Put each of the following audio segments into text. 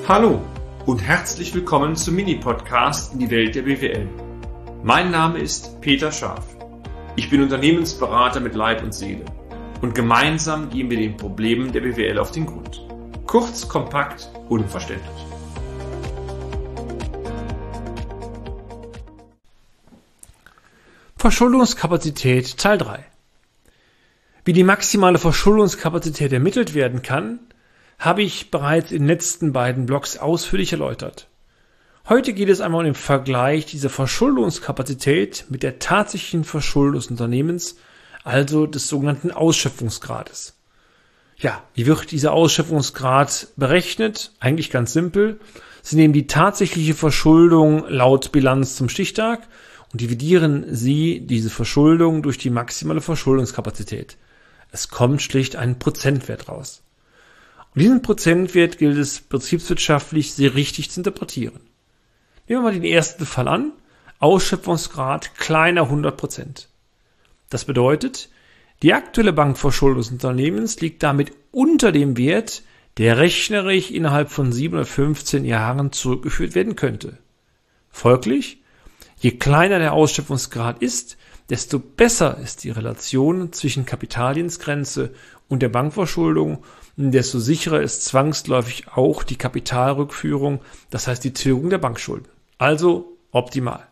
Hallo und herzlich willkommen zum Mini-Podcast in die Welt der BWL. Mein Name ist Peter Scharf. Ich bin Unternehmensberater mit Leib und Seele und gemeinsam gehen wir den Problemen der BWL auf den Grund. Kurz, kompakt, unverständlich. Verschuldungskapazität Teil 3. Wie die maximale Verschuldungskapazität ermittelt werden kann, habe ich bereits in den letzten beiden Blogs ausführlich erläutert. Heute geht es einmal um den Vergleich dieser Verschuldungskapazität mit der tatsächlichen Verschuldung des Unternehmens, also des sogenannten Ausschöpfungsgrades. Ja, wie wird dieser Ausschöpfungsgrad berechnet? Eigentlich ganz simpel. Sie nehmen die tatsächliche Verschuldung laut Bilanz zum Stichtag und dividieren Sie diese Verschuldung durch die maximale Verschuldungskapazität. Es kommt schlicht ein Prozentwert raus. Und diesen Prozentwert gilt es betriebswirtschaftlich sehr richtig zu interpretieren. Nehmen wir mal den ersten Fall an, Ausschöpfungsgrad kleiner 100%. Das bedeutet, die aktuelle Bankverschuldung des Unternehmens liegt damit unter dem Wert, der rechnerisch innerhalb von 7 oder 15 Jahren zurückgeführt werden könnte. Folglich, je kleiner der Ausschöpfungsgrad ist, desto besser ist die Relation zwischen Kapitaldienstgrenze und der Bankverschuldung, desto sicherer ist zwangsläufig auch die Kapitalrückführung, das heißt die Tilgung der Bankschulden. Also optimal.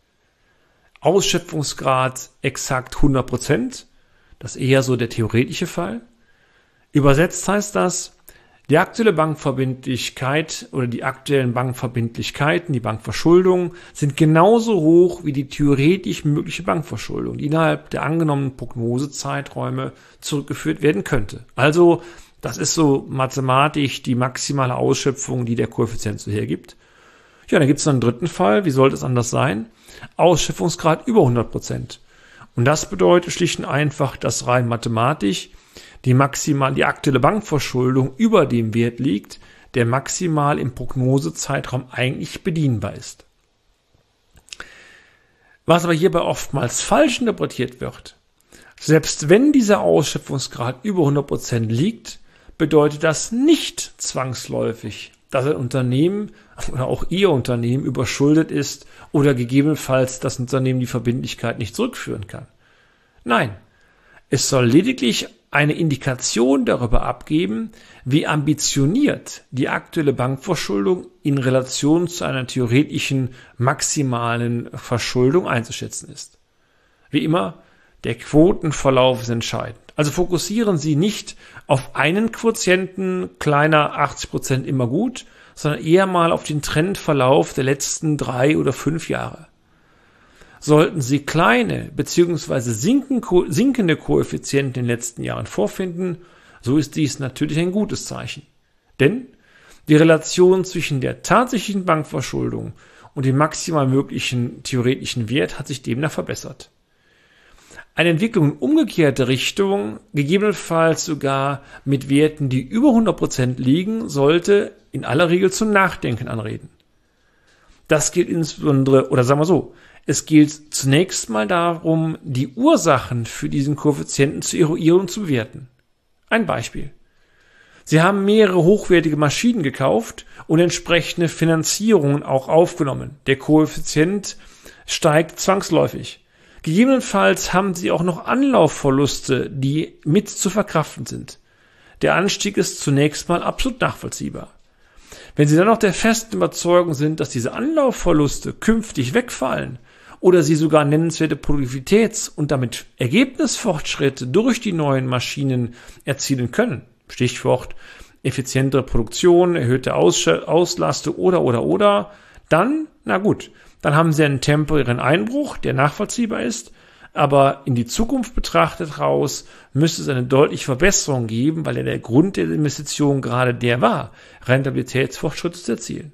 Ausschöpfungsgrad exakt 100%, das ist eher so der theoretische Fall. Übersetzt heißt das, die aktuelle Bankverbindlichkeit oder die aktuellen Bankverbindlichkeiten, die Bankverschuldung, sind genauso hoch wie die theoretisch mögliche Bankverschuldung, die innerhalb der angenommenen Prognosezeiträume zurückgeführt werden könnte. Also das ist so mathematisch die maximale Ausschöpfung, die der Koeffizient so hergibt. Ja, dann gibt es noch einen dritten Fall. Wie sollte es anders sein? Ausschöpfungsgrad über 100%. Und das bedeutet schlicht und einfach, dass rein mathematisch die aktuelle Bankverschuldung über dem Wert liegt, der maximal im Prognosezeitraum eigentlich bedienbar ist. Was aber hierbei oftmals falsch interpretiert wird: Selbst wenn dieser Ausschöpfungsgrad über 100% liegt, bedeutet das nicht zwangsläufig, dass ein Unternehmen oder auch Ihr Unternehmen überschuldet ist oder gegebenenfalls das Unternehmen die Verbindlichkeit nicht zurückführen kann. Nein, es soll lediglich eine Indikation darüber abgeben, wie ambitioniert die aktuelle Bankverschuldung in Relation zu einer theoretischen maximalen Verschuldung einzuschätzen ist. Wie immer, der Quotenverlauf ist entscheidend. Also fokussieren Sie nicht auf einen Quotienten, kleiner 80% immer gut, sondern eher mal auf den Trendverlauf der letzten 3 oder 5 Jahre. Sollten Sie kleine bzw. sinkende Koeffizienten in den letzten Jahren vorfinden, so ist dies natürlich ein gutes Zeichen. Denn die Relation zwischen der tatsächlichen Bankverschuldung und dem maximal möglichen theoretischen Wert hat sich demnach verbessert. Eine Entwicklung in umgekehrte Richtung, gegebenenfalls sogar mit Werten, die über 100% liegen, sollte in aller Regel zum Nachdenken anreden. Das gilt insbesondere, oder sagen wir so, es gilt zunächst mal darum, die Ursachen für diesen Koeffizienten zu eruieren und zu bewerten. Ein Beispiel. Sie haben mehrere hochwertige Maschinen gekauft und entsprechende Finanzierungen auch aufgenommen. Der Koeffizient steigt zwangsläufig. Gegebenenfalls haben Sie auch noch Anlaufverluste, die mit zu verkraften sind. Der Anstieg ist zunächst mal absolut nachvollziehbar. Wenn Sie dann noch der festen Überzeugung sind, dass diese Anlaufverluste künftig wegfallen oder Sie sogar nennenswerte Produktivitäts- und damit Ergebnisfortschritte durch die neuen Maschinen erzielen können, Stichwort effizientere Produktion, erhöhte Auslastung oder, dann, na gut, dann haben Sie einen temporären Einbruch, der nachvollziehbar ist, aber in die Zukunft betrachtet raus müsste es eine deutliche Verbesserung geben, weil ja der Grund der Investition gerade der war, Rentabilitätsfortschritte zu erzielen.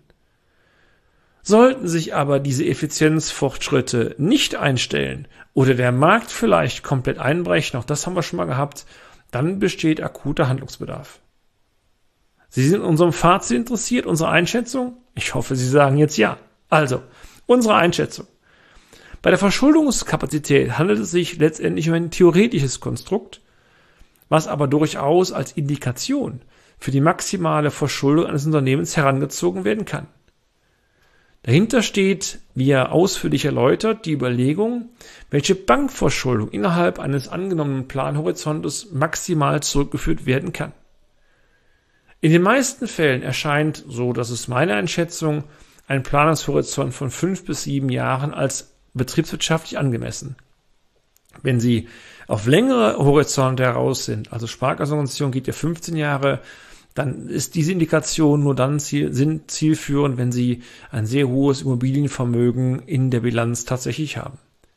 Sollten sich aber diese Effizienzfortschritte nicht einstellen oder der Markt vielleicht komplett einbrechen, auch das haben wir schon mal gehabt, dann besteht akuter Handlungsbedarf. Sie sind in unserem Fazit interessiert, unsere Einschätzung? Ich hoffe, Sie sagen jetzt ja. Also, unsere Einschätzung. Bei der Verschuldungskapazität handelt es sich letztendlich um ein theoretisches Konstrukt, was aber durchaus als Indikation für die maximale Verschuldung eines Unternehmens herangezogen werden kann. Dahinter steht, wie er ausführlich erläutert, die Überlegung, welche Bankverschuldung innerhalb eines angenommenen Planhorizontes maximal zurückgeführt werden kann. In den meisten Fällen erscheint, so das ist meine Einschätzung, ein Planungshorizont von 5 bis 7 Jahren als betriebswirtschaftlich angemessen. Wenn Sie auf längere Horizonte heraus sind, also Sparkassenorganisation geht ja 15 Jahre, dann ist diese Indikation nur dann zielführend, wenn Sie ein sehr hohes Immobilienvermögen in der Bilanz tatsächlich haben.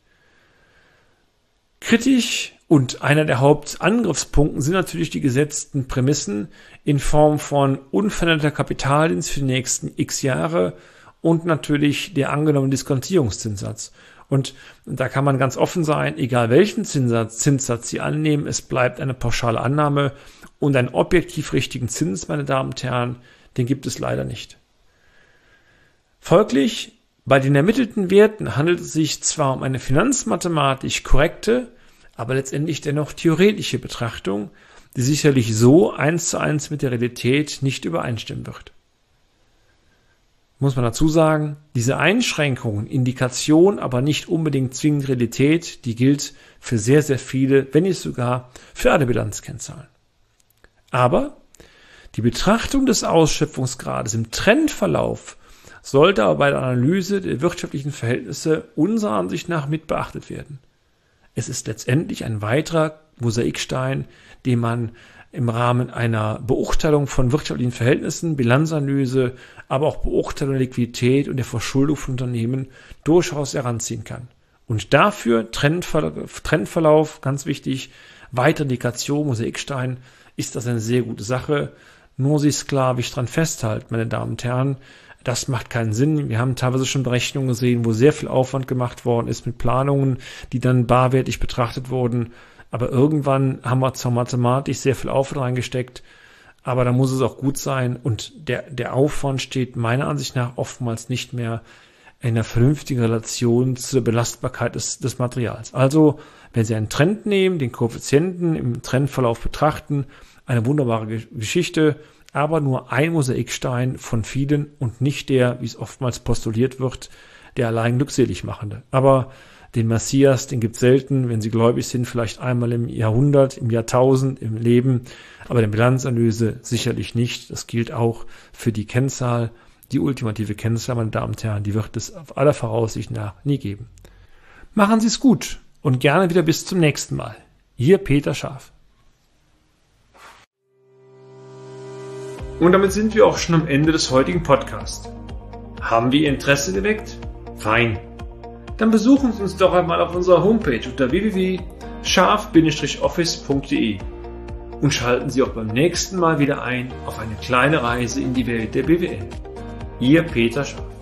Kritisch und einer der Hauptangriffspunkte sind natürlich die gesetzten Prämissen in Form von unveränderter Kapitaldienst für die nächsten x Jahre und natürlich der angenommene Diskontierungszinssatz. Und da kann man ganz offen sein, egal welchen Zinssatz Sie annehmen, es bleibt eine pauschale Annahme und einen objektiv richtigen Zins, meine Damen und Herren, den gibt es leider nicht. Folglich, bei den ermittelten Werten handelt es sich zwar um eine finanzmathematisch korrekte, aber letztendlich dennoch theoretische Betrachtung, die sicherlich so 1:1 mit der Realität nicht übereinstimmen wird. Muss man dazu sagen, diese Einschränkungen, Indikation, aber nicht unbedingt zwingend Realität, die gilt für sehr, sehr viele, wenn nicht sogar für alle Bilanzkennzahlen. Aber die Betrachtung des Ausschöpfungsgrades im Trendverlauf sollte aber bei der Analyse der wirtschaftlichen Verhältnisse unserer Ansicht nach mit beachtet werden. Es ist letztendlich ein weiterer Mosaikstein, den man im Rahmen einer Beurteilung von wirtschaftlichen Verhältnissen, Bilanzanalyse, aber auch Beurteilung der Liquidität und der Verschuldung von Unternehmen durchaus heranziehen kann. Und dafür Trendverlauf, ganz wichtig, weitere Indikation, Mosaikstein, ist das eine sehr gute Sache. Nur sich sklavisch dran festhalten, meine Damen und Herren, das macht keinen Sinn. Wir haben teilweise schon Berechnungen gesehen, wo sehr viel Aufwand gemacht worden ist mit Planungen, die dann barwertig betrachtet wurden. Aber irgendwann haben wir zwar mathematisch sehr viel Aufwand reingesteckt, aber da muss es auch gut sein. Und der Aufwand steht meiner Ansicht nach oftmals nicht mehr in einer vernünftigen Relation zur Belastbarkeit des Materials. Also, wenn Sie einen Trend nehmen, den Koeffizienten im Trendverlauf betrachten, eine wunderbare Geschichte, aber nur ein Mosaikstein von vielen und nicht der, wie es oftmals postuliert wird, der allein glückselig machende. Aber den Messias, den gibt's selten, wenn Sie gläubig sind, vielleicht einmal im Jahrhundert, im Jahrtausend, im Leben, aber der Bilanzanalyse sicherlich nicht. Das gilt auch für die Kennzahl, die ultimative Kennzahl, meine Damen und Herren, die wird es auf aller Voraussicht nach nie geben. Machen Sie es gut und gerne wieder bis zum nächsten Mal. Ihr Peter Scharf. Und damit sind wir auch schon am Ende des heutigen Podcasts. Haben wir Ihr Interesse geweckt? Fein. Dann besuchen Sie uns doch einmal auf unserer Homepage unter www.scharf-office.de und schalten Sie auch beim nächsten Mal wieder ein auf eine kleine Reise in die Welt der BWL. Ihr Peter Scharf.